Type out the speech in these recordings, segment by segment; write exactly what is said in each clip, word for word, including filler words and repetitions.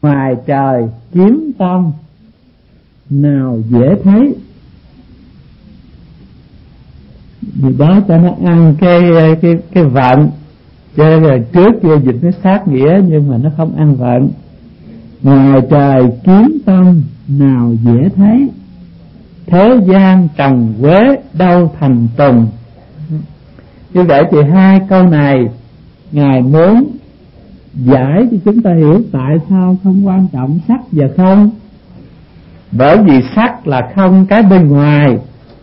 ngoài trời kiếm tâm nào dễ thấy. Vì đó cho nó ăn cái cái cái vận, chứ rồi trước kia dịch nó sát nghĩa nhưng mà nó không ăn vận. Ngoài trời kiếm tâm nào dễ thấy, thế gian trồng quế đâu thành tùng. Như vậy thì hai câu này Ngài muốn giải cho chúng ta hiểu tại sao không quan trọng sắc và không. Bởi vì sắc là không cái bên ngoài,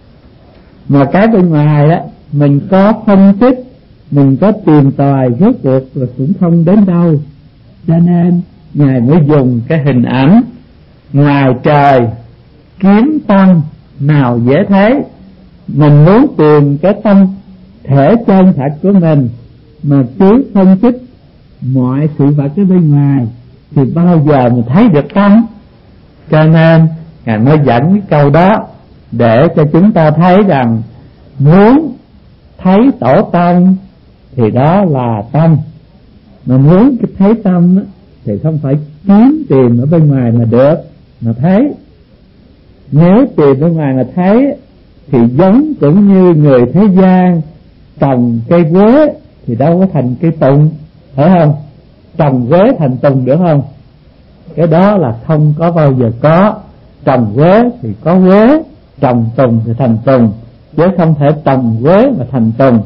mà cái bên ngoài á mình có phân tích, mình có tìm tòi rốt cuộc là cũng không đến đâu. Cho nên Ngài mới dùng cái hình ảnh ngoài trời kiếm tâm nào dễ thấy. Mình muốn tìm cái tâm thể chân thật của mình mà cứ phân tích mọi sự vật ở bên ngoài thì bao giờ mình thấy được tâm. Cho nên Ngài mới dẫn cái câu đó để cho chúng ta thấy rằng muốn thấy tổ tông thì đó là tâm, mà muốn thấy tâm đó, thì không phải kiếm tìm ở bên ngoài mà được mà thấy. Nếu tìm bên ngoài mà thấy thì giống cũng như người thế gian trồng cây quế thì đâu có thành cây tùng, phải không? Trồng quế thành tùng được không? Cái đó là không có bao giờ có. Trồng quế thì có quế, trồng tùng thì thành tùng, chứ không thể trồng quế mà thành tùng.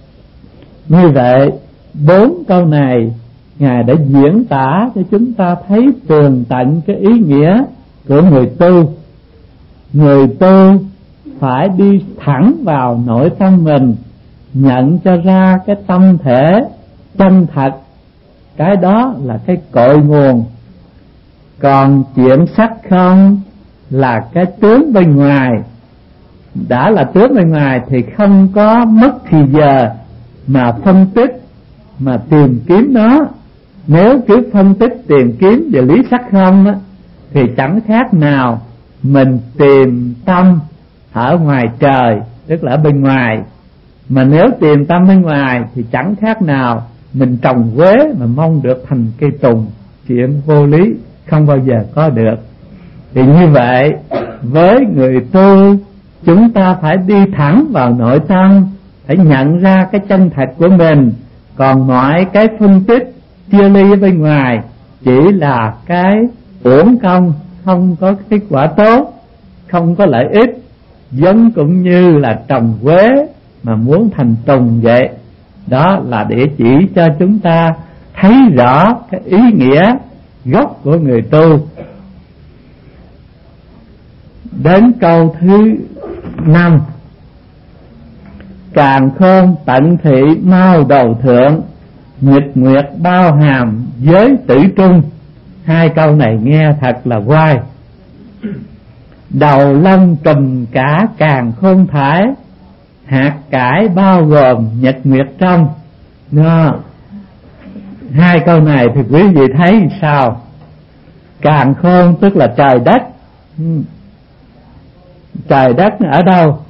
Như vậy bốn câu này Ngài đã diễn tả cho chúng ta thấy tường tận cái ý nghĩa của người tu. Người tu phải đi thẳng vào nội tâm mình, nhận cho ra cái tâm thể chân thật, cái đó là cái cội nguồn. Còn chuyện sắc không là cái tướng bên ngoài. Đã là tướng bên ngoài thì không có mất thì giờ mà phân tích, mà tìm kiếm nó. Nếu cứ phân tích tìm kiếm về lý sắc không á, thì chẳng khác nào mình tìm tâm ở ngoài trời, tức là ở bên ngoài. Mà nếu tìm tâm bên ngoài thì chẳng khác nào mình trồng quế mà mong được thành cây tùng. Chuyện vô lý, không bao giờ có được. Thì như vậy với người tu, chúng ta phải đi thẳng vào nội tâm, phải nhận ra cái chân thật của mình. Còn mọi cái phân tích chia ly ở bên ngoài chỉ là cái uổng công, không có kết quả tốt, không có lợi ích. Giống cũng như là trồng quế mà muốn thành tùng vậy. Đó là để chỉ cho chúng ta thấy rõ cái ý nghĩa gốc của người tu. Đến câu thứ năm: càn khôn tận thị mau đầu thượng, nhật nguyệt bao hàm giới tử trung. Hai câu này nghe thật là oai. Đầu lông trùm cả càn khôn thải, hạt cải bao gồm nhật nguyệt trong. Nó hai câu này thì quý vị thấy sao? Càn khôn tức là trời đất. Trời đất ở đâu?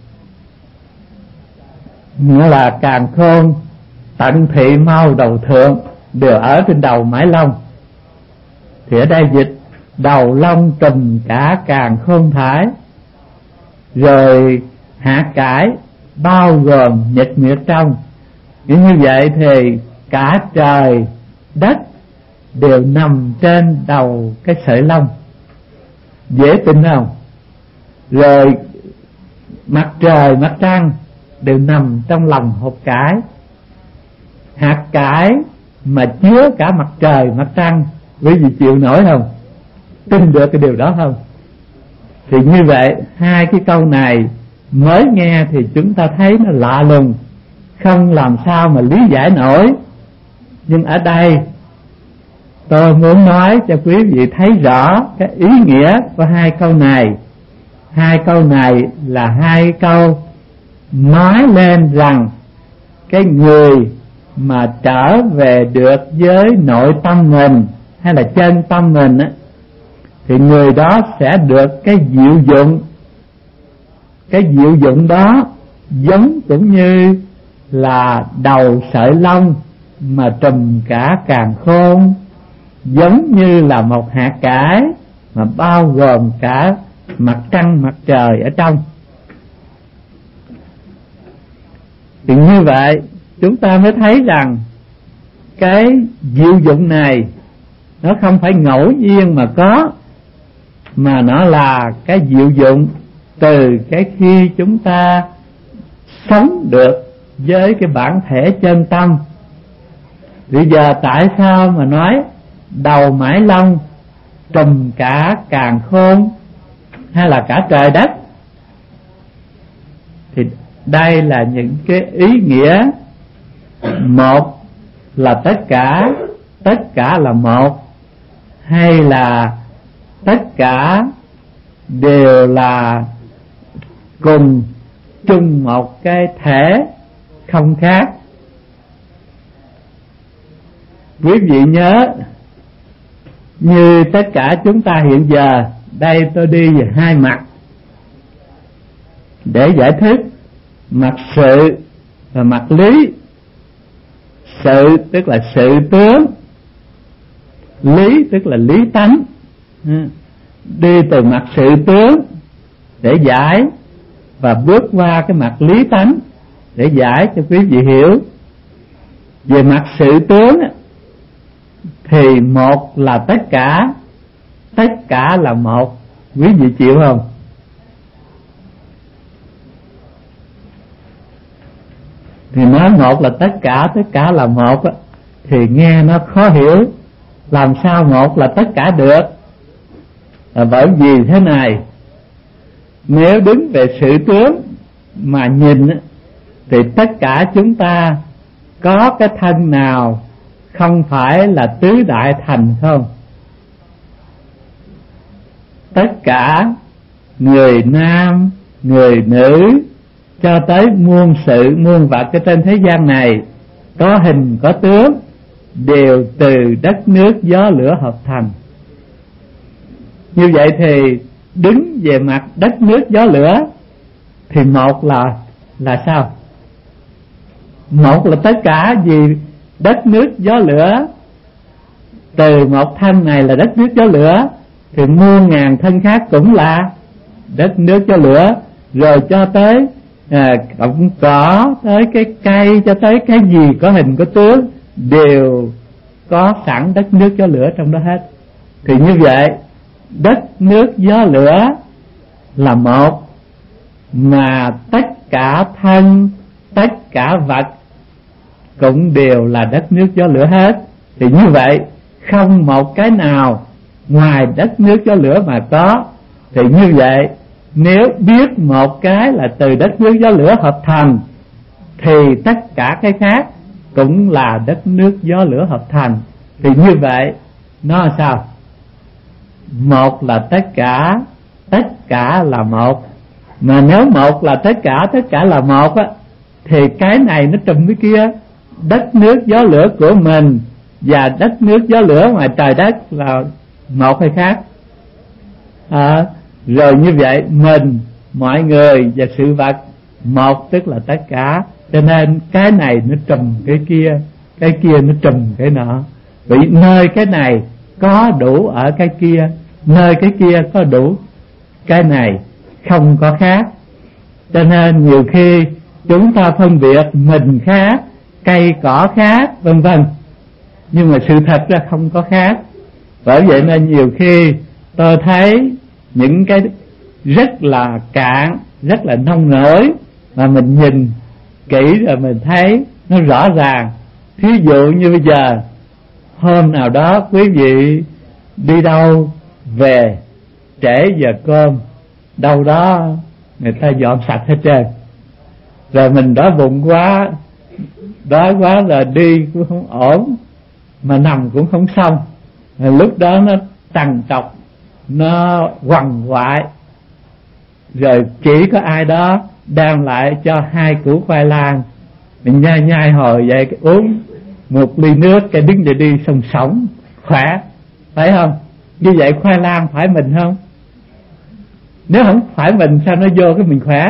Nghĩa là càn khôn tận thị mau đầu thượng, đều ở trên đầu mái lông. Thì ở đây dịch đầu lông trùm cả càn khôn thải, rồi hạt cải bao gồm nhật nguyệt trong. Như vậy thì cả trời đất đều nằm trên đầu cái sợi lông. Dễ tin không? Rồi mặt trời mặt trăng đều nằm trong lòng hột cải. Hạt cải mà chứa cả mặt trời mặt trăng, quý vị chịu nổi không? Tin được cái điều đó không? Thì như vậy hai cái câu này mới nghe thì chúng ta thấy nó lạ lùng, không làm sao mà lý giải nổi. Nhưng ở đây tôi muốn nói cho quý vị thấy rõ cái ý nghĩa của hai câu này. Hai câu này là hai câu nói lên rằng cái người mà trở về được với nội tâm mình hay là chân tâm mình á, thì người đó sẽ được cái diệu dụng. Cái diệu dụng đó giống cũng như là đầu sợi lông mà trùm cả càn khôn, giống như là một hạt cải mà bao gồm cả mặt trăng mặt trời ở trong. Thì như vậy chúng ta mới thấy rằng cái diệu dụng này nó không phải ngẫu nhiên mà có, mà nó là cái diệu dụng từ cái khi chúng ta sống được với cái bản thể chân tâm. Bây giờ tại sao mà nói đầu mãi lông trùm cả càn khôn hay là cả trời đất? Thì đây là những cái ý nghĩa. Một là tất cả, tất cả là một, hay là tất cả đều là cùng chung một cái thể không khác. Quý vị nhớ, như tất cả chúng ta hiện giờ, đây tôi đi về hai mặt để giải thích mặt sự và mặt lý. Sự tức là sự tướng, lý tức là lý tánh. Đi từ mặt sự tướng để giải và bước qua cái mặt lý tánh để giải cho quý vị hiểu. Về mặt sự tướng thì một là tất cả, tất cả là một. Quý vị chịu không? Thì nói một là tất cả, tất cả là một á, thì nghe nó khó hiểu. Làm sao một là tất cả được? Là bởi vì thế này, nếu đứng về sự tướng mà nhìn thì tất cả chúng ta có cái thân nào không phải là tứ đại thành không? Tất cả người nam, người nữ, cho tới muôn sự muôn vật ở trên thế gian này, có hình có tướng, đều từ đất nước gió lửa hợp thành. Như vậy thì đứng về mặt đất nước gió lửa thì một là là sao? Một là tất cả, vì đất nước gió lửa, từ một thân này là đất nước gió lửa thì muôn ngàn thân khác cũng là đất nước gió lửa, rồi cho tới à, cọng cỏ, tới cái cây, cho tới cái gì có hình có tướng đều có sẵn đất nước gió lửa trong đó hết. Thì như vậy đất nước gió lửa là một, mà tất cả thân, tất cả vật cũng đều là đất nước gió lửa hết. Thì như vậy không một cái nào ngoài đất nước gió lửa mà có. Thì như vậy nếu biết một cái là từ đất nước gió lửa hợp thành thì tất cả cái khác cũng là đất nước gió lửa hợp thành. Thì như vậy nó là sao? Một là tất cả, tất cả là một. Mà nếu một là tất cả, tất cả là một á, thì cái này nó trùm cái kia. Đất nước gió lửa của mình và đất nước gió lửa ngoài trời đất là một hay khác? À, rồi như vậy mình, mọi người và sự vật một tức là tất cả. Cho nên cái này nó trùm cái kia, cái kia nó trùm cái nọ. Vì nơi cái này có đủ ở cái kia, nơi cái kia có đủ cái này, không có khác. Cho nên nhiều khi chúng ta phân biệt mình khác, cây cỏ khác, vân vân, nhưng mà sự thật ra không có khác. Bởi vậy nên nhiều khi tôi thấy những cái rất là cạn, rất là nông nổi, mà mình nhìn kỹ rồi mình thấy nó rõ ràng. Thí dụ như bây giờ hôm nào đó quý vị đi đâu về trễ giờ cơm, đâu đó người ta dọn sạch hết trơn, rồi mình đói bụng quá, đói quá rồi đi cũng không ổn, mà nằm cũng không xong. Rồi lúc đó nó trằn trọc, nó quằn quại, rồi chỉ có ai đó đem lại cho hai củ khoai lang, mình nhai nhai hồi vậy, cái uống một ly nước, cái đứng dậy đi song sống khỏe, phải không? Như vậy khoai lang phải mình không? Nếu không phải mình sao nó vô cái mình khỏe?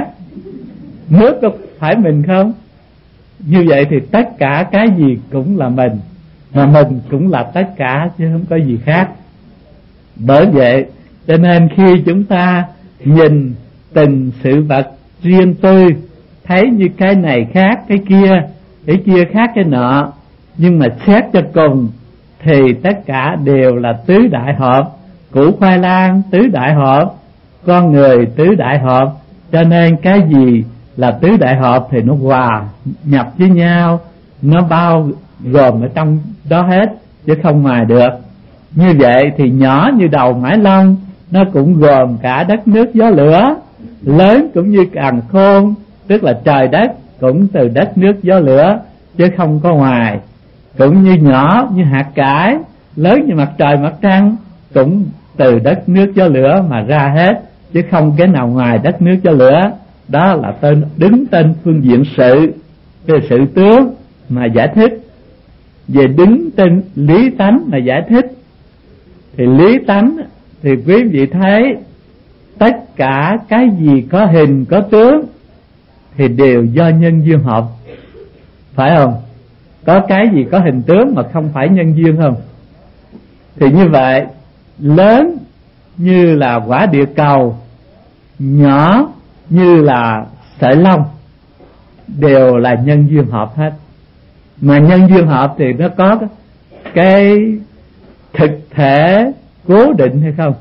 Nước có phải mình không? Như vậy thì tất cả cái gì cũng là mình. mà mình cũng là tất cả chứ không có gì khác. Bởi vậy cho nên khi chúng ta nhìn từng sự vật riêng tư, thấy như cái này khác cái kia, cái kia khác cái nọ, nhưng mà xét cho cùng thì tất cả đều là tứ đại hợp. Củ khoai lang tứ đại hợp, con người tứ đại hợp. Cho nên cái gì là tứ đại hợp thì nó hòa nhập với nhau, nó bao gồm ở trong đó hết chứ không ngoài được. Như vậy thì nhỏ như đầu mãi lông, nó cũng gồm cả đất nước gió lửa. Lớn cũng như càn khôn, tức là trời đất cũng từ đất nước gió lửa chứ không có ngoài. Cũng như nhỏ như hạt cải, lớn như mặt trời mặt trăng, cũng từ đất nước gió lửa mà ra hết chứ không cái nào ngoài đất nước gió lửa. Đó là tên đứng tên phương diện sự, về sự tướng mà giải thích. Về đứng tên lý tánh mà giải thích thì lý tánh thì quý vị thấy tất cả cái gì có hình có tướng thì đều do nhân duyên hợp, phải không? Có cái gì có hình tướng mà không phải nhân duyên không? Thì như vậy lớn như là quả địa cầu, nhỏ như là sợi lông, đều là nhân duyên hợp hết. Mà nhân duyên hợp thì nó có cái thực thể cố định hay không?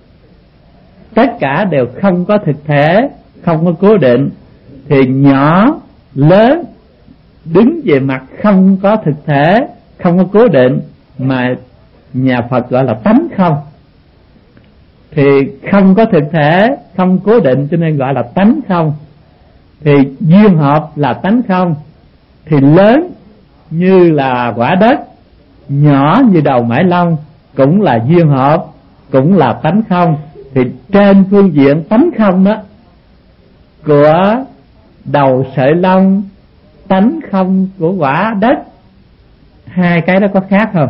Tất cả đều không có thực thể, không có cố định. Thì nhỏ, lớn đứng về mặt không có thực thể, không có cố định, mà nhà Phật gọi là tánh không. Thì không có thực thể, không cố định cho nên gọi là tánh không. Thì duyên hợp là tánh không. Thì lớn như là quả đất, nhỏ như đầu mãi lông cũng là duyên hợp, cũng là tánh không. Thì trên phương diện tánh không đó của đầu sợi lông, tánh không của quả đất, hai cái đó có khác không?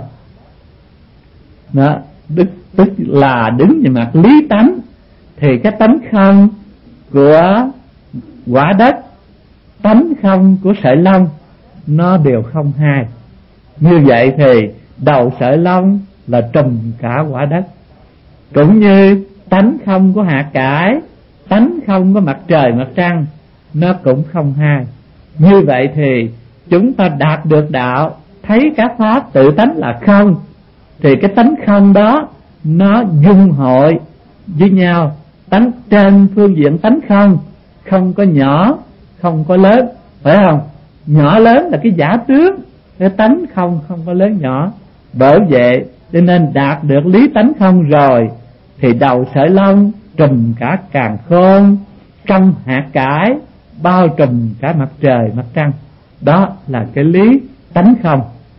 Đó, tức, tức là đứng về mặt lý tánh thì cái tánh không của quả đất, tánh không của sợi lông nó đều không hai. Như vậy thì đầu sợi lông là trùm cả quả đất, cũng như tánh không của hạt cải, tánh không của mặt trời mặt trăng, nó cũng không hai. Như vậy thì chúng ta đạt được đạo, thấy các pháp tự tánh là không, thì cái tánh không đó nó dung hội với nhau. Tánh trên phương diện tánh không, không có nhỏ, không có lớn, phải không? Nhỏ lớn là cái giả tướng, cái tánh không không có lớn nhỏ. Bởi vậy cho nên đạt được lý tánh không rồi thì đầu sợi lông trùm cả càn khôn, trong hạt cải bao trùm cả mặt trời mặt trăng. Đó là cái lý tánh không.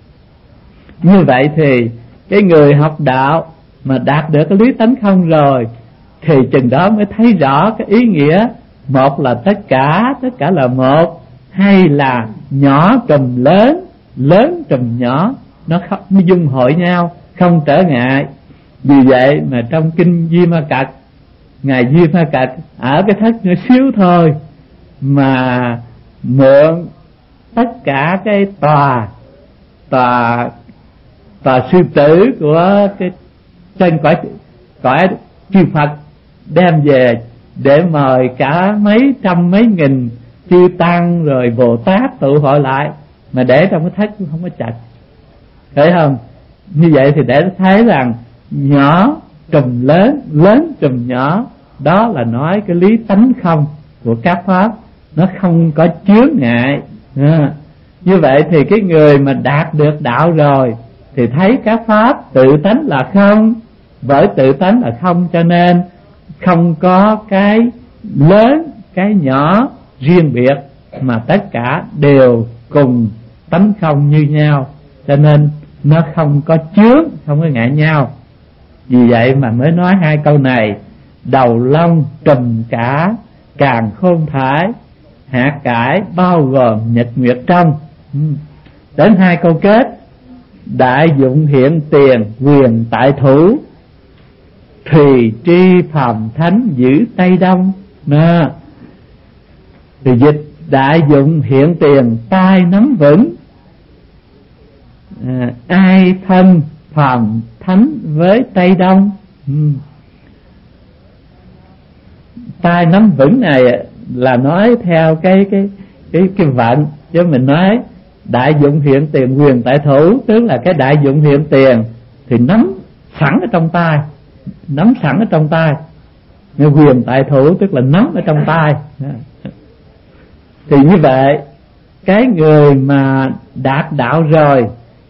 Như vậy thì cái người học đạo mà đạt được cái lý tánh không rồi thì chừng đó mới thấy rõ cái ý nghĩa. Một là tất cả, tất cả là một. Hay là nhỏ trùm lớn, lớn trùm nhỏ, nó không nó dung hội nhau, không trở ngại. Vì vậy mà trong kinh Di Ma Cật, ngài Di Ma Cật ở cái thất nhỏ xíu thôi mà mượn tất cả cái tòa tòa tòa sư tử của cái trên cõi cõi chư Phật đem về để mời cả mấy trăm mấy nghìn chư tăng rồi Bồ Tát tụ hội lại, mà để trong cái thất cũng không có chặt, thấy không? Như vậy thì để thấy rằng nhỏ trùm lớn, lớn trùm nhỏ, đó là nói cái lý tánh không của các pháp, nó không có chướng ngại. À, như vậy thì cái người mà đạt được đạo rồi thì thấy các pháp tự tánh là không. Bởi tự tánh là không cho nên không có cái lớn, cái nhỏ riêng biệt, mà tất cả đều cùng tánh không như nhau, cho nên nó không có chướng, không có ngại nhau. Vì vậy mà mới nói hai câu này: đầu lông trùm cả càn khôn thải, hạt cải bao gồm nhật nguyệt trong. Đến hai câu kết: đại dụng hiện tiền quyền tại thủ, thùy tri phàm thánh giữ Tây Đông. Nè, thì dịch đại dụng hiện tiền tai nắm vững, à, ai phân phàm thánh với Tây Đông. ừ. Tai nắm vững này là nói theo cái cái cái cái vận, chứ mình nói đại dụng hiện tiền quyền tại thủ, tức là cái đại dụng hiện tiền thì nắm sẵn ở trong tay, nắm sẵn ở trong tay. Nhưng quyền tại thủ tức là nắm ở trong tay. Thì như vậy cái người mà đạt đạo rồi,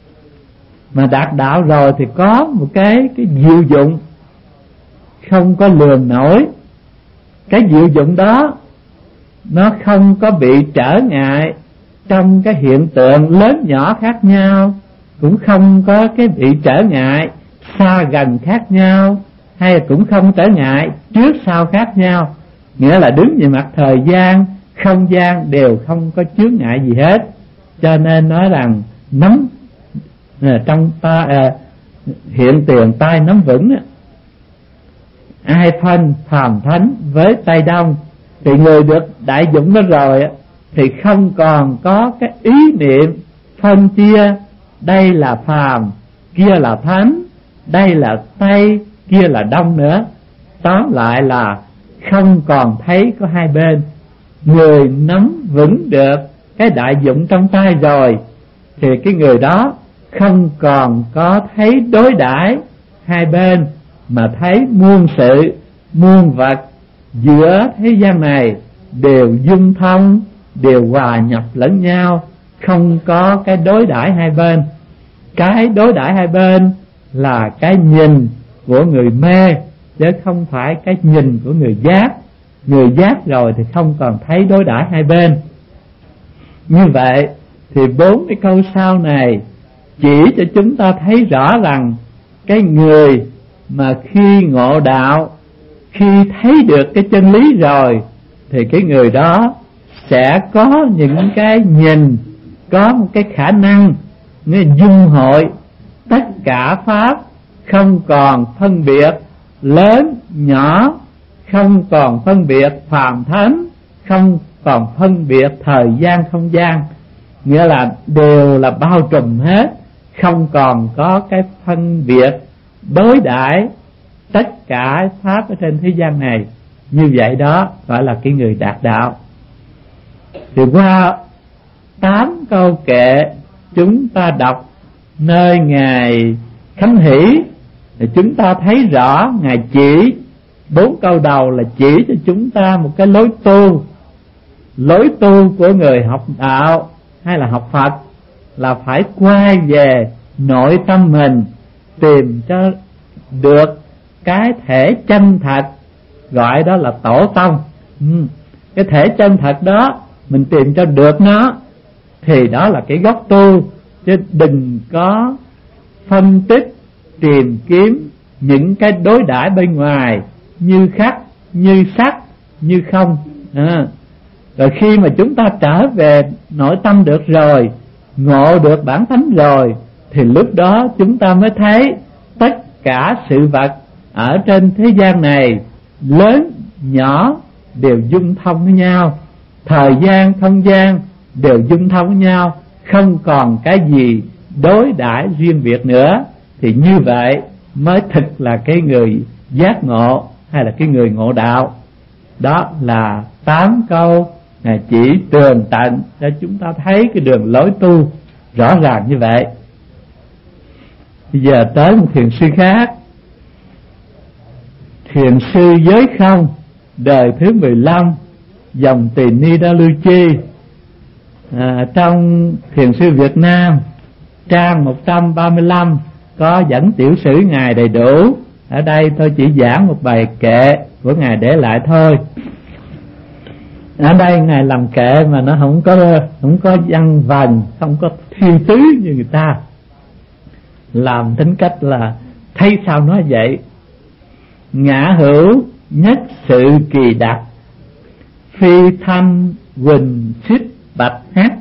mà đạt đạo rồi thì có một cái cái diệu dụng không có lường nổi. Cái diệu dụng đó nó không có bị trở ngại trong cái hiện tượng lớn nhỏ khác nhau, cũng không có cái bị trở ngại xa gần khác nhau, hay cũng không trở ngại trước sau khác nhau. Nghĩa là đứng về mặt thời gian, không gian đều không có chướng ngại gì hết. Cho nên nói rằng nắm trong ta à, hiện tiền tay nắm vững. Ai phân phàm thánh với Tây Đông, thì người được đại dụng đó rồi thì không còn có cái ý niệm phân chia đây là phàm, kia là thánh, đây là Tây, kia là Đông nữa. Tóm lại là không còn thấy có hai bên. Người nắm vững được cái đại dụng trong tay rồi thì cái người đó không còn có thấy đối đãi hai bên, mà thấy muôn sự muôn vật giữa thế gian này đều dung thông, đều hòa nhập lẫn nhau, không có cái đối đãi hai bên. Cái đối đãi hai bên là cái nhìn của người mê, chứ không phải cái nhìn của người giác. Người giác rồi thì không còn thấy đối đãi hai bên. Như vậy thì bốn cái câu sau này chỉ cho chúng ta thấy rõ rằng cái người mà khi ngộ đạo, khi thấy được cái chân lý rồi, thì cái người đó sẽ có những cái nhìn, có một cái khả năng nghe dung hội tất cả pháp, không còn phân biệt lớn nhỏ, không còn phân biệt phàm thánh, không còn phân biệt thời gian không gian. Nghĩa là đều là bao trùm hết, không còn có cái phân biệt đối đãi tất cả pháp ở trên thế gian này. Như vậy đó gọi là cái người đạt đạo. Thì qua tám câu kệ chúng ta đọc nơi Ngài Khánh Hỷ thì chúng ta thấy rõ Ngài chỉ bốn câu đầu là chỉ cho chúng ta một cái lối tu. Lối tu của người học đạo hay là học Phật là phải quay về nội tâm mình, tìm cho được cái thể chân thật, gọi đó là tổ tông. ừ. Cái thể chân thật đó mình tìm cho được nó thì đó là cái gốc tu, chứ đừng có phân tích tìm kiếm những cái đối đãi bên ngoài như khắc, như sắc, như không. à. Rồi khi mà chúng ta trở về nội tâm được rồi, ngộ được bản tánh rồi, thì lúc đó chúng ta mới thấy tất cả sự vật ở trên thế gian này lớn nhỏ đều dung thông với nhau, thời gian không gian đều dung thông với nhau, không còn cái gì đối đãi riêng biệt nữa. Thì như vậy mới thực là cái người giác ngộ hay là cái người ngộ đạo. Đó là tám câu chỉ tường tận cho chúng ta thấy cái đường lối tu rõ ràng như vậy. Bây giờ tới một thiền sư khác, thiền sư Giới Không, đời thứ mười lăm, dòng Tỳ Ni Đa Lưu Chi. à, Trong thiền sư Việt Nam trang một trăm ba mươi lăm có dẫn tiểu sử Ngài đầy đủ. Ở đây tôi chỉ giảng một bài kệ của Ngài để lại thôi. Ở đây Ngài làm kệ mà nó không có không có văn vần, không có thi tứ như người ta làm, tính cách là thấy sao nói vậy. Ngã hữu nhất sự kỳ đặc, phi thanh huỳnh xích bạch hắc,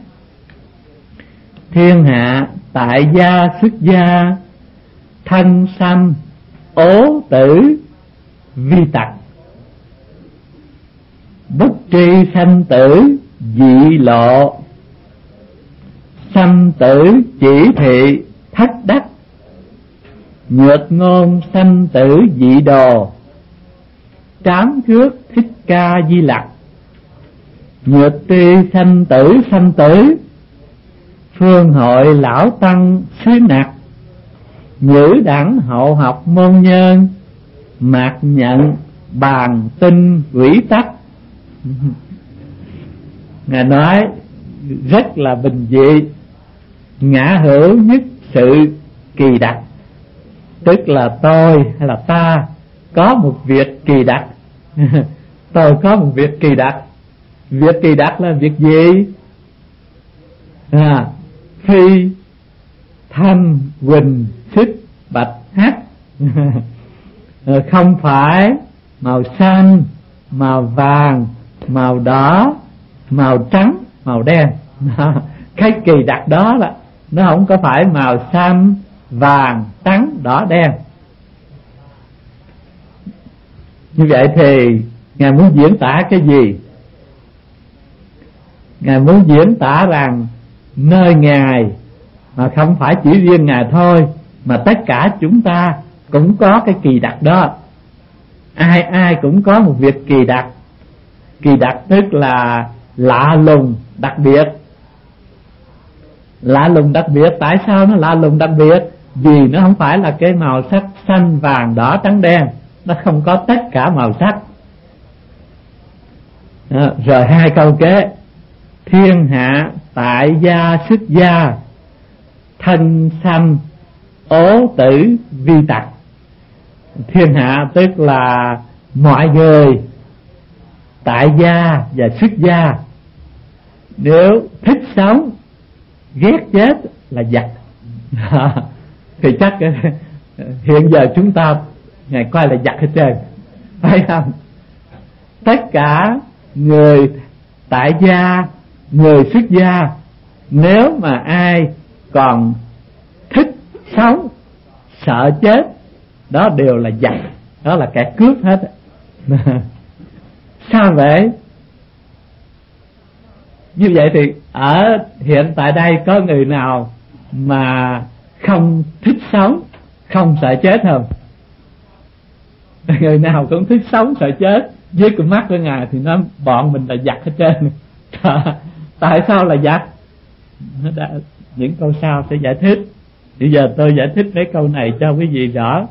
thiên hạ tại gia xuất gia, thân sanh ố tử vi tặc, bất tri sanh tử dị lộ, sanh tử chỉ thị thất đắc, nhược ngôn sanh tử dị đồ, trám thước Thích Ca Di Lặc, nhược tri sanh tử sanh tử, phương hội lão tăng xứ nặc, nhữ đẳng hậu học môn nhân, mạc nhận bàn tinh quỷ tắc. Ngài nói rất là bình dị, ngã hữu nhất sự kỳ đặc, tức là tôi hay là ta có một việc kỳ đặc. Tôi có một việc kỳ đặc. Việc kỳ đặc là việc gì? À, phi thanh quỳnh xích bạch hắc. Không phải màu xanh, màu vàng, màu đỏ, màu trắng, màu đen. Cái kỳ đặc đó là nó không có phải màu xanh, vàng, trắng, đỏ, đen. Như vậy thì Ngài muốn diễn tả cái gì? Ngài muốn diễn tả rằng nơi Ngài, mà không phải chỉ riêng Ngài thôi, mà tất cả chúng ta cũng có cái kỳ đặc đó. Ai ai cũng có một việc kỳ đặc. Kỳ đặc tức là lạ lùng, đặc biệt. Lạ lùng đặc biệt, tại sao nó lạ lùng đặc biệt? Vì nó không phải là cái màu sắc xanh, vàng, đỏ, trắng, đen. Nó không có tất cả màu sắc. Đó, rồi hai câu kế: thiên hạ tại gia xuất gia, thân sanh ố tử vi tặc. Thiên hạ tức là mọi người, tại gia và xuất gia. Nếu thích sống, ghét chết là giặc. Thì chắc hiện giờ chúng ta Ngài coi là giặc hết trơn, phải không? Tất cả người tại gia, người xuất gia, nếu mà ai còn thích sống, sợ chết, đó đều là giặc, đó là kẻ cướp hết. Sao vậy? Như vậy thì ở hiện tại đây có người nào mà không thích sống, không sợ chết không? Người nào cũng thích sống sợ chết. Với con mắt của Ngài thì nó bọn mình là giặc hết trơn. Tại sao là giặc? Đã, những câu sau sẽ giải thích. Bây giờ tôi giải thích mấy câu này cho quý vị rõ.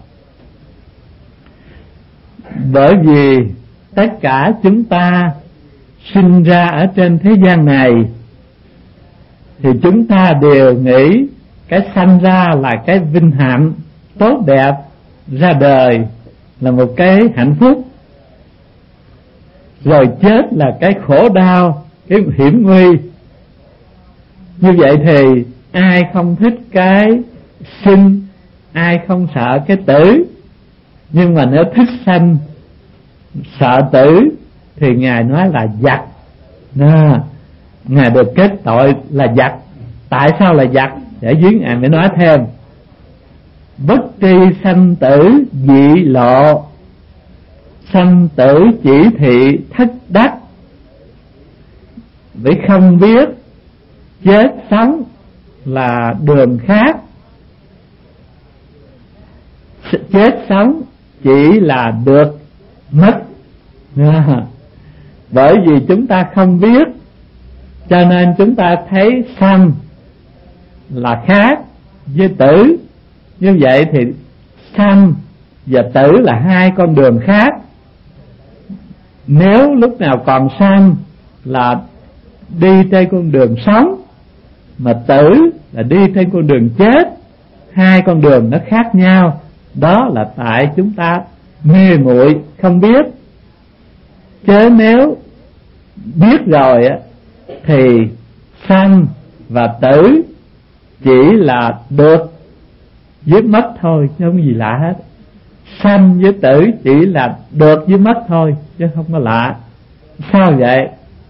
Bởi vì tất cả chúng ta sinh ra ở trên thế gian này thì chúng ta đều nghĩ cái sanh ra là cái vinh hạnh tốt đẹp, ra đời là một cái hạnh phúc, rồi chết là cái khổ đau, cái hiểm nguy. Như vậy thì ai không thích cái sinh, ai không sợ cái tử. Nhưng mà nếu thích sanh, sợ tử thì Ngài nói là giặc. Đó, Ngài được kết tội là giặc. Tại sao là giặc? Để dưới Ngài mới nói thêm: bất tri sanh tử dị lộ, sanh tử chỉ thị thất đắc. Vì không biết chết sống là đường khác, chết sống chỉ là được mất. Bởi vì chúng ta không biết, cho nên chúng ta thấy sanh là khác với tử. Như vậy thì sanh và tử là hai con đường khác. Nếu lúc nào còn sanh là đi trên con đường sống, mà tử là đi trên con đường chết, hai con đường nó khác nhau. Đó là tại chúng ta mê muội không biết. Chứ nếu biết rồi á thì sanh và tử chỉ là được với mất thôi, chứ không gì lạ hết. Sanh với tử chỉ là được với mất thôi, chứ không có lạ. Sao vậy?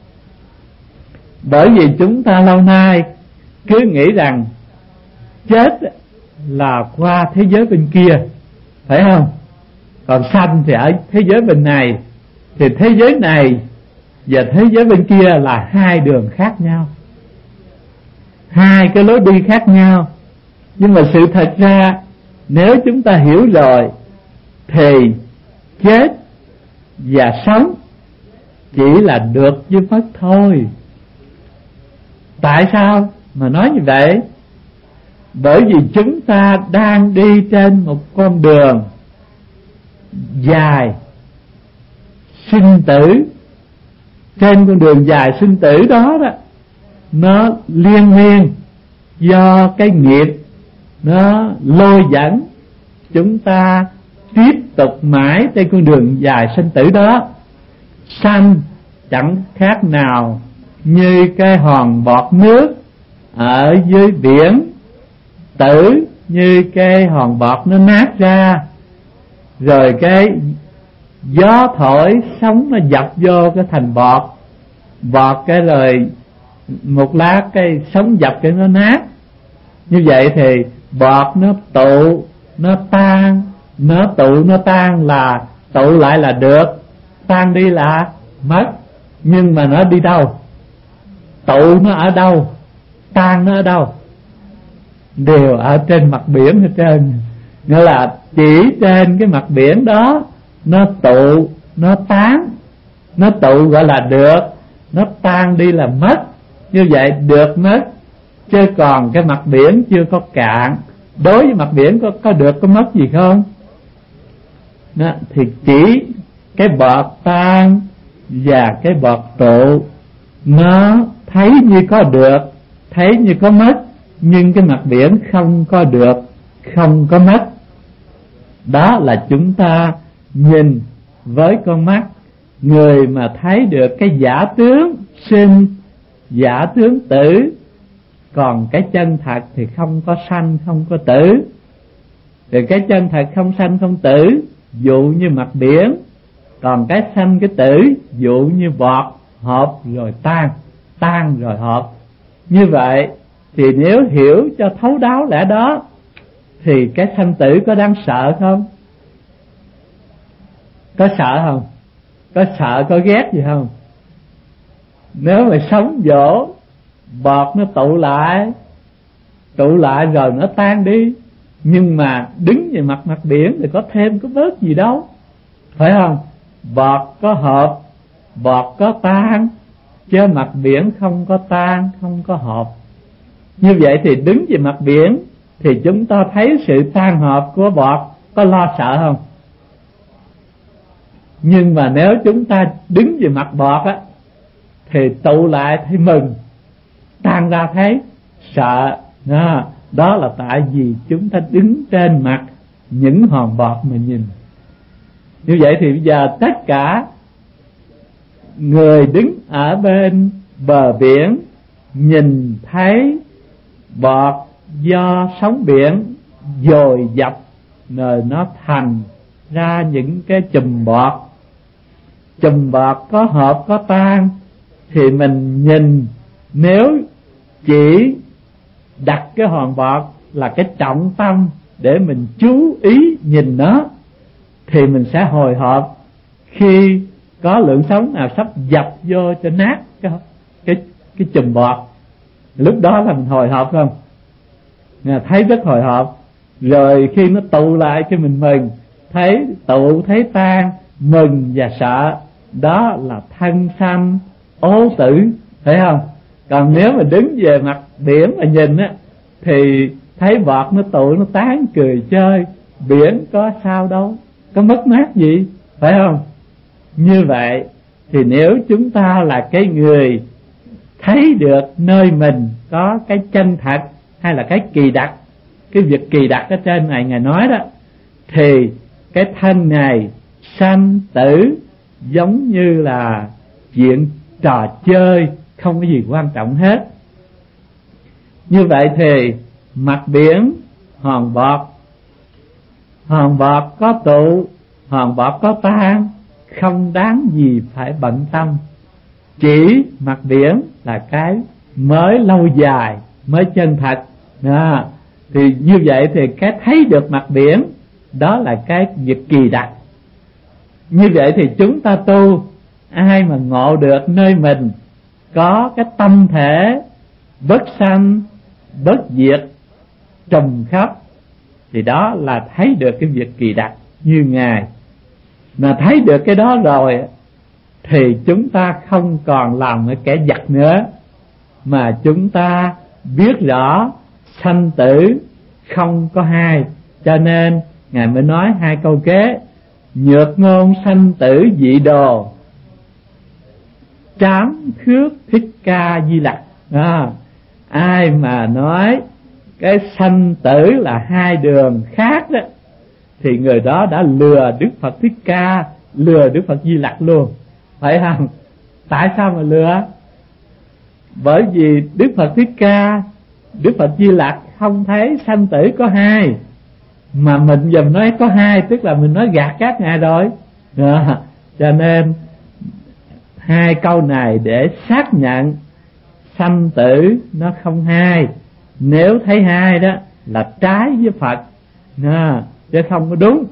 Bởi vì chúng ta lâu nay cứ nghĩ rằng chết là qua thế giới bên kia, phải không? Còn sanh thì ở thế giới bên này. Thì thế giới này và thế giới bên kia là hai đường khác nhau, hai cái lối đi khác nhau. Nhưng mà sự thật ra nếu chúng ta hiểu rồi thì chết và sống chỉ là được với mất thôi. Tại sao mà nói như vậy? Bởi vì chúng ta đang đi trên một con đường dài sinh tử. Trên con đường dài sinh tử đó đó, nó liên miên do cái nghiệp nó lôi dẫn chúng ta tiếp tục mãi trên con đường dài sinh tử đó. Sanh chẳng khác nào như cái hòn bọt nước ở dưới biển, tử như cái hòn bọt nó nát ra, rồi cái gió thổi sóng nó dập vô cái thành bọt, bọt cái rồi một lát cái sóng dập cái nó nát. Như vậy thì bọt nó tụ nó tan, nó tụ nó tan là tụ lại là được, tan đi là mất. Nhưng mà nó đi đâu? Tụ nó ở đâu? Tan nó ở đâu? Đều ở trên mặt biển hết trơn. Nghĩa là chỉ trên cái mặt biển đó nó tụ, nó tán. Nó tụ gọi là được, nó tan đi là mất. Như vậy được mất, chứ còn cái mặt biển chưa có cạn. Đối với mặt biển có, có được có mất gì không? Đó, thì chỉ cái bọt tan và cái bọt tụ nó thấy như có được, thấy như có mất, nhưng cái mặt biển không có được, không có mất. Đó là chúng ta nhìn với con mắt. Người mà thấy được cái giả tướng sinh, giả tướng tử, còn cái chân thật thì không có sanh, không có tử. Thì cái chân thật không sanh không tử, dụ như mặt biển. Còn cái sanh cái tử, dụ như bọt hợp rồi tan, tan rồi hợp. Như vậy thì nếu hiểu cho thấu đáo lẽ đó thì cái sanh tử có đáng sợ không? Có sợ không? Có sợ, có ghét gì không? Nếu mà sống dỗ, bọt nó tụ lại, tụ lại rồi nó tan đi. Nhưng mà đứng về mặt mặt biển thì có thêm có bớt gì đâu, phải không? Bọt có hợp, bọt có tan, chứ mặt biển không có tan, không có hợp. Như vậy thì đứng về mặt biển thì chúng ta thấy sự tan hợp của bọt, có lo sợ không? Nhưng mà nếu chúng ta đứng về mặt bọt á, thì tụ lại thấy mừng, tan ra thấy sợ. Đó, đó là tại vì chúng ta đứng trên mặt những hòn bọt mà nhìn. Như vậy thì bây giờ tất cả người đứng ở bên bờ biển nhìn thấy bọt do sóng biển dồi dập rồi nó thành ra những cái chùm bọt. Chùm bọt có hợp có tan thì mình nhìn, nếu chỉ đặt cái hòn bọt là cái trọng tâm để mình chú ý nhìn nó thì mình sẽ hồi hộp khi có lượng sóng nào sắp dập vô cho nát cái cái cái chùm bọt. Lúc đó là mình hồi hộp không? Thấy rất hồi hộp. Rồi khi nó tụ lại cái mình mừng, thấy tụ thấy tan, mừng và sợ. Đó là thân sanh ố tử, thấy không? Còn nếu mà đứng về mặt biển mà nhìn á thì thấy bọt nó tụ nó tán cười chơi, biển có sao đâu, có mất mát gì, phải không? Như vậy thì nếu chúng ta là cái người thấy được nơi mình có cái chân thật hay là cái kỳ đặc, cái việc kỳ đặc ở trên này Ngài nói đó, thì cái thân này sanh tử giống như là chuyện trò chơi, không có gì quan trọng hết. Như vậy thì mặt biển, hòn bọt, hòn bọt có tụ, hòn bọt có tan, không đáng gì phải bận tâm. Chỉ mặt biển là cái mới lâu dài, mới chân thật. Đó. Thì như vậy thì cái thấy được mặt biển, đó là cái việc kỳ đặc. Như vậy thì chúng ta tu, ai mà ngộ được nơi mình có cái tâm thể bất sanh, bất diệt, trùng khắp, thì đó là thấy được cái việc kỳ đặc như Ngài. Mà thấy được cái đó rồi thì chúng ta không còn làm cái kẻ giặc nữa, mà chúng ta biết rõ sanh tử không có hai. Cho nên Ngài mới nói hai câu kế: nhược ngôn sanh tử dị đồ, trám khước thích ca di lặc. À, ai mà nói cái sanh tử là hai đường khác đó, thì người đó đã lừa Đức Phật Thích Ca, lừa Đức Phật Di Lặc luôn, phải không? Tại sao mà lừa? Bởi vì Đức Phật Thích Ca, Đức Phật Di Lặc không thấy sanh tử có hai, mà mình giờ mình nói có hai, tức là mình nói gạt các ngài rồi. À, cho nên hai câu này để xác nhận sanh tử nó không hai. Nếu thấy hai đó là trái với Phật, à, chứ không có đúng.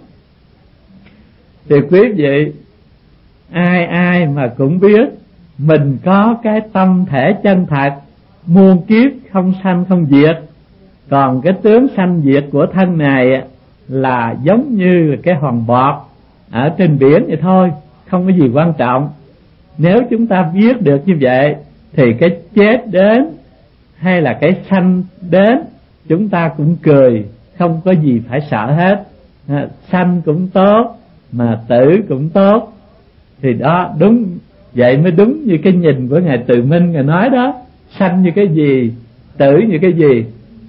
Thì quý vị ai ai mà cũng biết mình có cái tâm thể chân thật, muôn kiếp không sanh không diệt. Còn cái tướng sanh diệt của thân này là giống như cái hòn bọt ở trên biển vậy thôi, không có gì quan trọng. Nếu chúng ta biết được như vậy thì cái chết đến hay là cái sanh đến chúng ta cũng cười, không có gì phải sợ hết. À, sanh cũng tốt mà tử cũng tốt. Thì đó đúng, vậy mới đúng như cái nhìn của Ngài Từ Minh. Ngài nói đó, sanh như cái gì, tử như cái gì.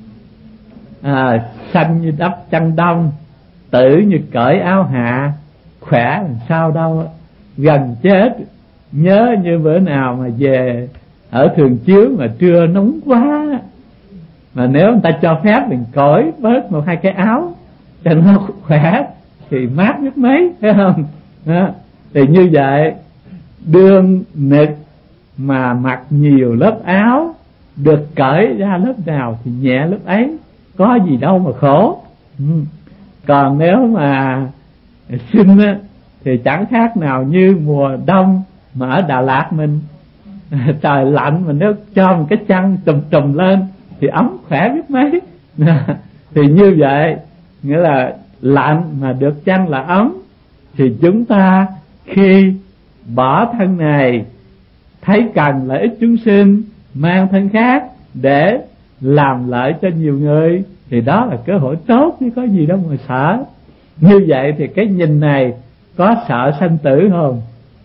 À, sanh như đắp chăn đông, tử như cởi áo hạ. Khỏe làm sao đâu, gần chết. Nhớ như bữa nào mà về ở Thường Chiếu mà trưa nóng quá, mà nếu người ta cho phép mình cởi bớt một hai cái áo cho nó khỏe thì mát nhất mấy, thấy không? Đó. Thì như vậy đương nực mà mặc nhiều lớp áo, được cởi ra lớp nào thì nhẹ lớp ấy, có gì đâu mà khổ. Ừ. Còn nếu mà sinh á, thì chẳng khác nào như mùa đông mà ở Đà Lạt mình trời lạnh, mà nếu cho một cái chăn trùm trùm lên thì ấm khỏe biết mấy. Thì như vậy nghĩa là lạnh mà được chăn là ấm. Thì chúng ta khi bỏ thân này thấy cần lợi ích chúng sinh, mang thân khác để làm lợi cho nhiều người, thì đó là cơ hội tốt chứ có gì đâu mà sợ. Như vậy thì cái nhìn này có sợ sanh tử không?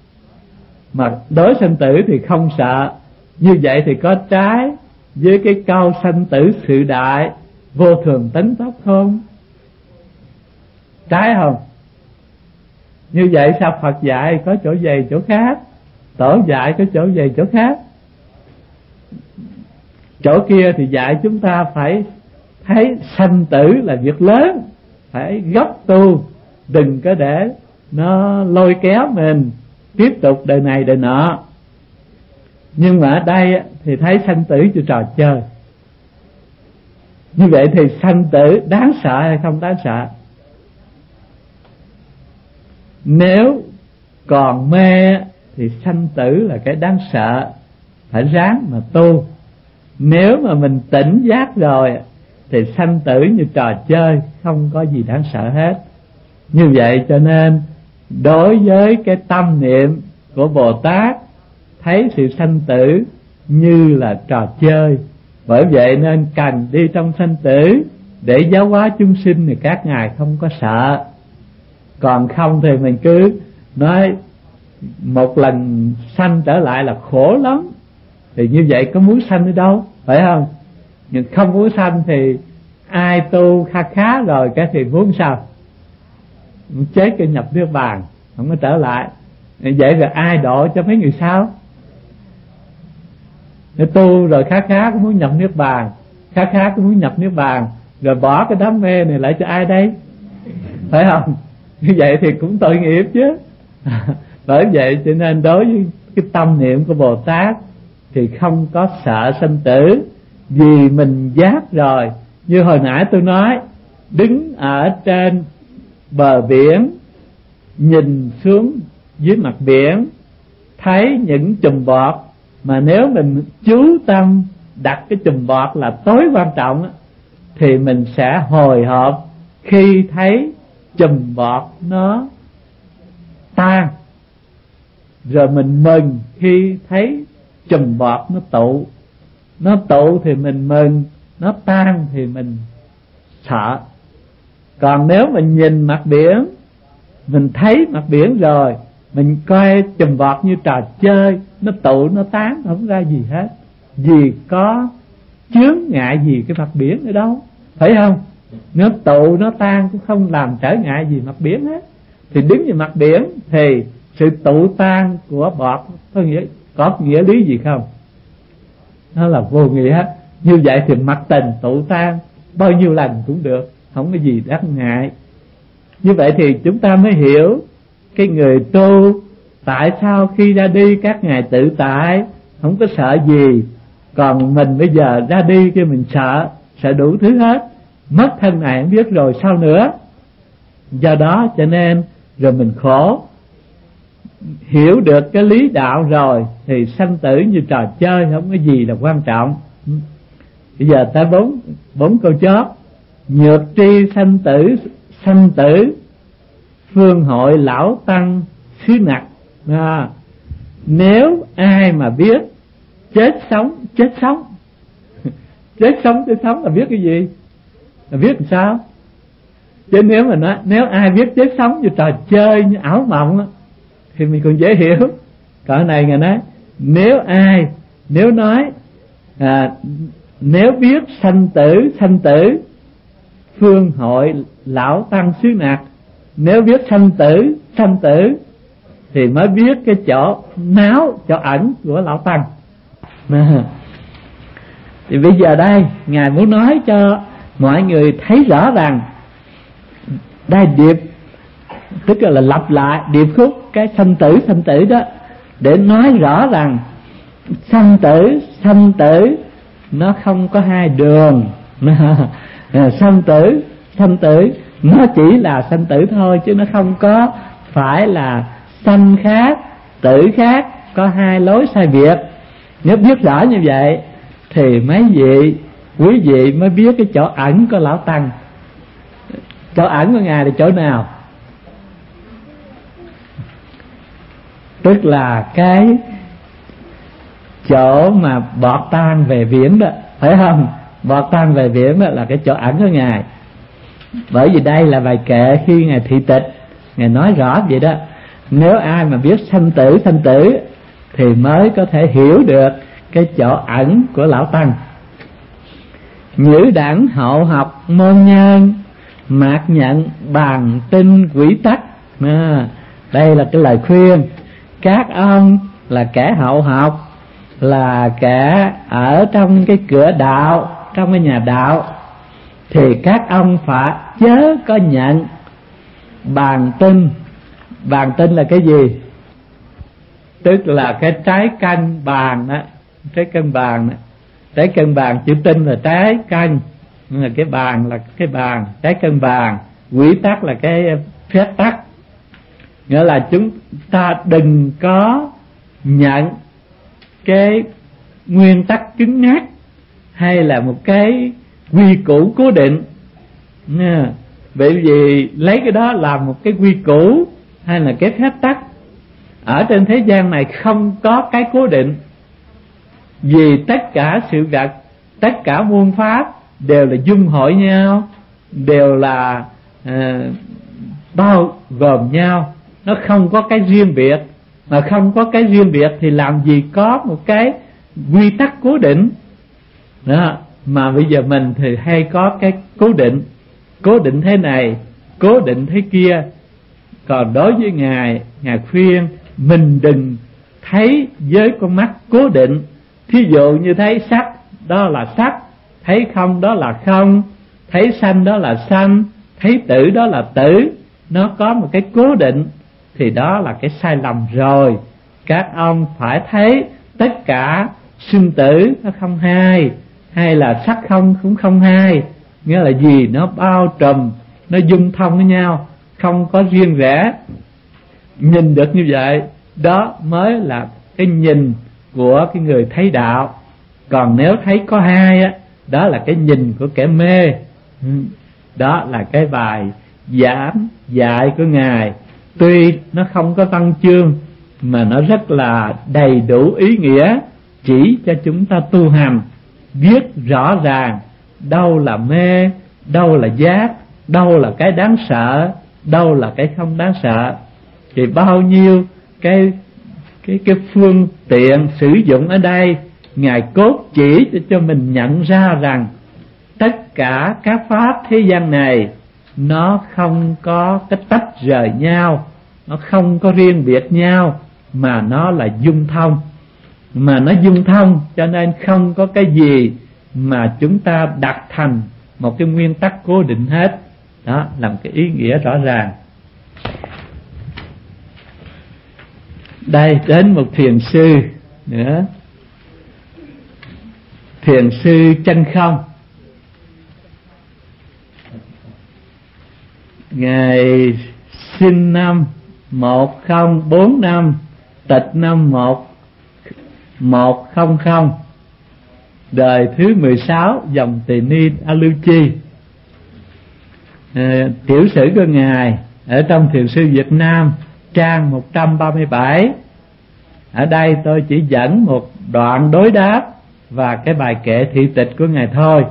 Mà đối sanh tử thì không sợ. Như vậy thì có trái với cái câu sanh tử sự đại, vô thường tấn tốc không? Trái không? Như vậy sao Phật dạy có chỗ dày chỗ khác, Tổ dạy có chỗ dày chỗ khác. Chỗ kia thì dạy chúng ta phải thấy sanh tử là việc lớn, phải gấp tu, đừng có để nó lôi kéo mình tiếp tục đời này đời nọ. Nhưng mà ở đây thì thấy sanh tử cho trò chơi. Như vậy thì sanh tử đáng sợ hay không đáng sợ? Nếu còn mê thì sanh tử là cái đáng sợ, phải ráng mà tu. Nếu mà mình tỉnh giác rồi thì sanh tử như trò chơi, không có gì đáng sợ hết. Như vậy cho nên đối với cái tâm niệm của Bồ Tát, thấy sự sanh tử như là trò chơi. Bởi vậy nên cần đi trong sanh tử để giáo hóa chúng sinh thì các ngài không có sợ. Còn không thì mình cứ nói một lần sanh trở lại là khổ lắm, thì như vậy có muốn sanh ở đâu, phải không? Nhưng không muốn sanh thì ai tu khá khá rồi cái thì muốn sao? Muốn chết cái nhập niết bàn, không có trở lại. Vậy rồi ai độ cho mấy người sau? Nếu tu rồi khá khá cũng muốn nhập niết bàn, khá khá cũng muốn nhập niết bàn, rồi bỏ cái đam mê này lại cho ai đây? Phải không? Như vậy thì cũng tội nghiệp chứ. Bởi vậy cho nên đối với cái tâm niệm của Bồ Tát thì không có sợ sanh tử, vì mình giác rồi. Như hồi nãy tôi nói, đứng ở trên bờ biển, nhìn xuống dưới mặt biển, thấy những chùm bọt, mà nếu mình chú tâm đặt cái chùm bọt là tối quan trọng, thì mình sẽ hồi hộp khi thấy chùm bọt nó tan, rồi mình mừng khi thấy chùm bọt nó tụ. Nó tụ thì mình mừng, nó tan thì mình sợ. Còn nếu mình nhìn mặt biển, mình thấy mặt biển rồi, mình coi chùm bọt như trò chơi, nó tụ nó tán không ra gì hết, vì có chướng ngại gì cái mặt biển ở đâu, phải không? Nó tụ nó tan cũng không làm trở ngại gì mặt biển hết. Thì đứng về mặt biển thì sự tụ tan của bọt có nghĩa, có nghĩa lý gì không? Nó là vô nghĩa. Như vậy thì mặt tình tụ tan bao nhiêu lần cũng được, không có gì đáng ngại. Như vậy thì chúng ta mới hiểu cái người tu tại sao khi ra đi các ngài tự tại, không có sợ gì. Còn mình bây giờ ra đi kia mình sợ, sợ đủ thứ hết, mất thân này không biết rồi sao nữa. Do đó cho nên rồi mình khổ. Hiểu được cái lý đạo rồi thì sanh tử như trò chơi, không có gì là quan trọng. Bây giờ ta bốn bốn câu chót. Nhược tri sanh tử, sanh tử phương hội lão tăng xứ nặc. À, nếu ai mà biết chết sống, chết sống chết sống chết sống là biết cái gì? Là biết làm sao? Chứ nếu mà nói nếu ai biết chết sống như trò chơi, như ảo mộng á, thì mình còn dễ hiểu. Còn này ngài nói nếu ai, nếu nói à, nếu biết sanh tử, sanh tử phương hội lão tăng xứ nặc. Nếu biết sanh tử, sanh tử thì mới biết cái chỗ náo, chỗ ẩn của lão tăng. À, thì bây giờ đây ngài muốn nói cho mọi người thấy rõ rằng đây điệp, tức là lặp lại điệp khúc cái sanh tử sanh tử đó, để nói rõ rằng sanh tử sanh tử nó không có hai đường. Sanh tử sanh tử nó chỉ là sanh tử thôi, chứ nó không có phải là sanh khác tử khác, có hai lối sai biệt. Nếu biết rõ như vậy thì mấy vị quý vị mới biết cái chỗ ẩn của lão tăng. Chỗ ẩn của ngài là chỗ nào? Tức là cái chỗ mà bọt tan về biển đó, phải không? Bọt tan về biển đó là cái chỗ ẩn của ngài. Bởi vì đây là bài kệ khi ngài thị tịch, ngài nói rõ vậy đó. Nếu ai mà biết sanh tử sanh tử thì mới có thể hiểu được cái chỗ ẩn của lão tăng. Nhữ đẳng hậu học môn nhân, mạc nhận bàn tinh quỷ tắc. À, đây là cái lời khuyên. Các ông là kẻ hậu học, là kẻ ở trong cái cửa đạo, trong cái nhà đạo, thì các ông phải chớ có nhận bàn tinh. Bàn tinh là cái gì? Tức là cái trái canh bàn đó, trái cân bàn đó. Trái cân bàn, chữ tinh là trái canh, là cái bàn là cái bàn, trái cân bàn. Quy tắc là cái phép tắc. Nghĩa là chúng ta đừng có nhận cái nguyên tắc cứng nhắc hay là một cái quy củ cố định. Bởi vì lấy cái đó làm một cái quy củ hay là cái phép tắc. Ở trên thế gian này không có cái cố định, vì tất cả sự vật, tất cả muôn pháp đều là dung hội nhau, đều là à, bao gồm nhau. Nó không có cái riêng biệt. Mà không có cái riêng biệt thì làm gì có một cái quy tắc cố định đó. Mà bây giờ mình thì hay có cái cố định, cố định thế này, cố định thế kia. Còn đối với Ngài, Ngài khuyên mình đừng thấy với con mắt cố định. Thí dụ như thấy sắc đó là sắc, thấy không đó là không, thấy sanh đó là sanh, thấy tử đó là tử. Nó có một cái cố định thì đó là cái sai lầm rồi. Các ông phải thấy tất cả sinh tử nó không hai, hay là sắc không cũng không hai. Nghĩa là gì? Nó bao trùm, nó dung thông với nhau, không có riêng rẽ. Nhìn được như vậy, đó mới là cái nhìn của cái người thấy đạo. Còn nếu thấy có hai á, đó là cái nhìn của kẻ mê. Đó là cái bài giảng dạy của Ngài. Tuy nó không có văn chương mà nó rất là đầy đủ ý nghĩa, chỉ cho chúng ta tu hành, biết rõ ràng đâu là mê, đâu là giác, đâu là cái đáng sợ, đâu là cái không đáng sợ. Thì bao nhiêu cái cái cái phương tiện sử dụng ở đây, Ngài cốt chỉ cho, cho mình nhận ra rằng tất cả các pháp thế gian này nó không có cái tách rời nhau, nó không có riêng biệt nhau, mà nó là dung thông. Mà nó dung thông cho nên không có cái gì mà chúng ta đặt thành một cái nguyên tắc cố định hết. Đó là một cái ý nghĩa rõ ràng. Đây đến một thiền sư nữa, thiền sư Chân Không. Ngài sinh năm một không bốn năm, tịch năm một một không không, đời thứ mười sáu dòng Tỳ Ni A Lưu Chi. à, Tiểu sử của Ngài ở trong Thiền sư Việt Nam trang một trăm ba mươi bảy. Ở đây tôi chỉ dẫn một đoạn đối đáp và cái bài kệ thị tịch của Ngài thôi.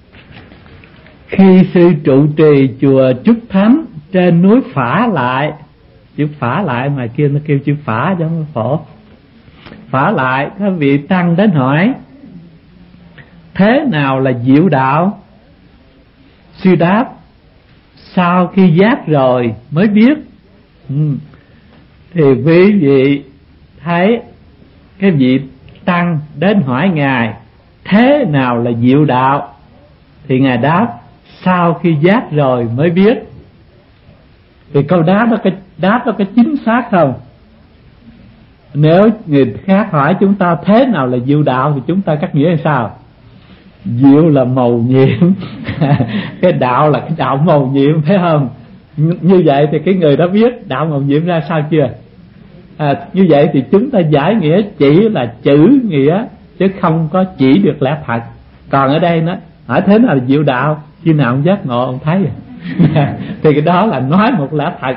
Khi sư trụ trì chùa Trúc Thánh trên núi Phả Lại, chữ Phả Lại mà kia nó kêu chữ Phả chứ không có Phổ. Phả Lại có vị tăng đến hỏi: thế nào là diệu đạo? Sư đáp: sau khi giác rồi mới biết. ừ. Thì quý vị thấy cái vị tăng đến hỏi Ngài thế nào là diệu đạo, thì Ngài đáp: sau khi giác rồi mới biết. Thì câu đáp đó cái đáp đó có chính xác không? Nếu người khác hỏi chúng ta thế nào là diệu đạo thì chúng ta cắt nghĩa là sao? Diệu là màu nhiệm cái đạo là cái đạo màu nhiệm, phải không? Như vậy thì cái người đó biết đạo màu nhiệm ra sao chưa? À, như vậy thì chúng ta giải nghĩa chỉ là chữ nghĩa chứ không có chỉ được lẽ thật. Còn ở đây nó hỏi thế nào là diệu đạo, khi nào ông giác ngộ ông thấy thì cái đó là nói một lẽ thật.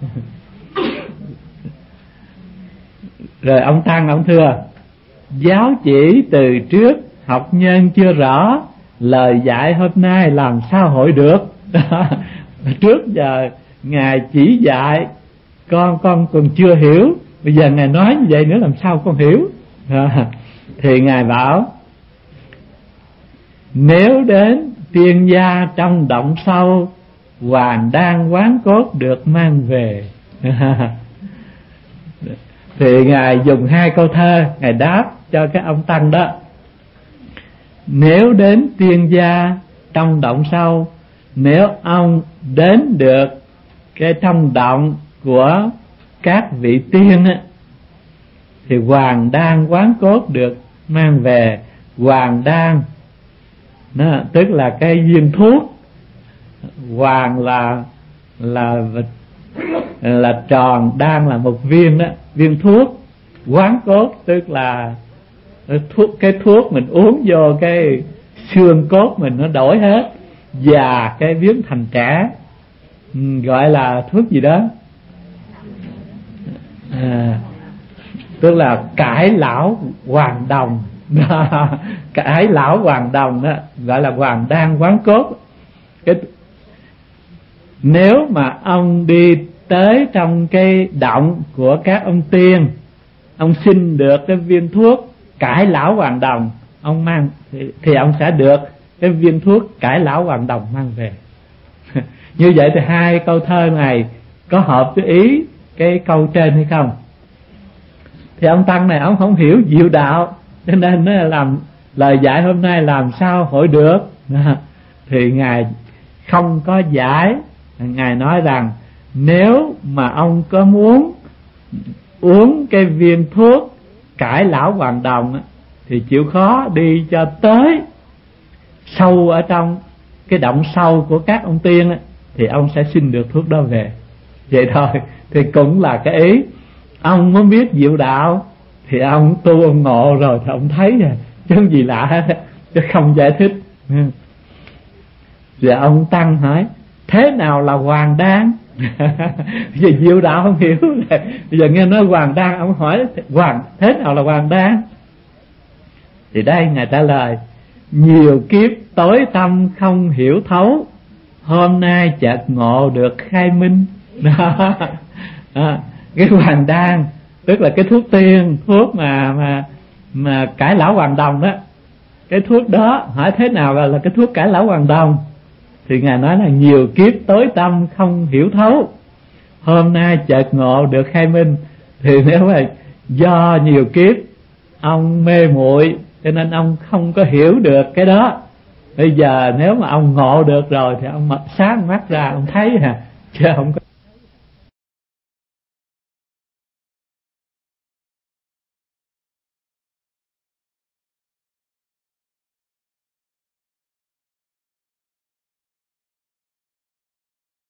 Rồi ông tăng ông thưa: giáo chỉ từ trước học nhân chưa rõ, lời dạy hôm nay làm sao hội được. Trước giờ Ngài chỉ dạy con con còn chưa hiểu, bây giờ Ngài nói như vậy nữa làm sao con hiểu. Thì Ngài bảo: nếu đến tiên gia trong động sâu, hoàng đan quán cốt được mang về. Thì Ngài dùng hai câu thơ Ngài đáp cho cái ông tăng đó. Nếu đến tiên gia trong động sâu, nếu ông đến được cái trong động của các vị tiên á, thì hoàng đan quán cốt được mang về. Hoàng đan nó tức là cái viên thuốc, hoàng là là là tròn, đan là một viên đó, viên thuốc. Quán cốt tức là thuốc, cái thuốc mình uống vô cái xương cốt mình nó đổi hết, già cái biến thành trẻ, ừ, gọi là thuốc gì đó, à, tức là cải lão hoàng đồng. Cải lão hoàng đồng đó gọi là hoàng đan quán cốt. Cái nếu mà ông đi tới trong cái động của các ông tiên, ông xin được cái viên thuốc cải lão hoàng đồng, ông mang thì, thì ông sẽ được cái viên thuốc cải lão hoàng đồng mang về. Như vậy thì hai câu thơ này có hợp với ý cái câu trên hay không? Thì ông tăng này ông không hiểu diệu đạo, cho nên nó làm lời dạy hôm nay làm sao hội được. Thì Ngài không có giải. Ngài nói rằng nếu mà ông có muốn uống cái viên thuốc cải lão hoàng đồng thì chịu khó đi cho tới sâu ở trong cái động sâu của các ông tiên thì ông sẽ xin được thuốc đó về. Vậy thôi. Thì cũng là cái ý ông muốn biết diệu đạo thì ông tu ông ngộ rồi thì ông thấy rồi, chứ không gì lạ hết, chứ không giải thích. Rồi ông Tăng hỏi thế nào là Hoàng Đan? Bây giờ Diệu Đạo không hiểu. Bây giờ nghe nói Hoàng Đan, ông hỏi Hoàng thế nào là Hoàng Đan? Thì đây Ngài trả lời: nhiều kiếp tối tâm không hiểu thấu, hôm nay chợt ngộ được khai minh. Đó. Đó. Cái Hoàng Đan tức là cái thuốc tiên, thuốc mà mà mà cải lão hoàng đồng đó. Cái thuốc đó hỏi thế nào là, là cái thuốc cải lão hoàng đồng? Thì Ngài nói là nhiều kiếp tối tâm không hiểu thấu, hôm nay chợt ngộ được khai minh. Thì nếu mà do nhiều kiếp ông mê muội cho nên ông không có hiểu được cái đó. Bây giờ nếu mà ông ngộ được rồi thì ông mở sáng mắt ra ông thấy à, chứ không có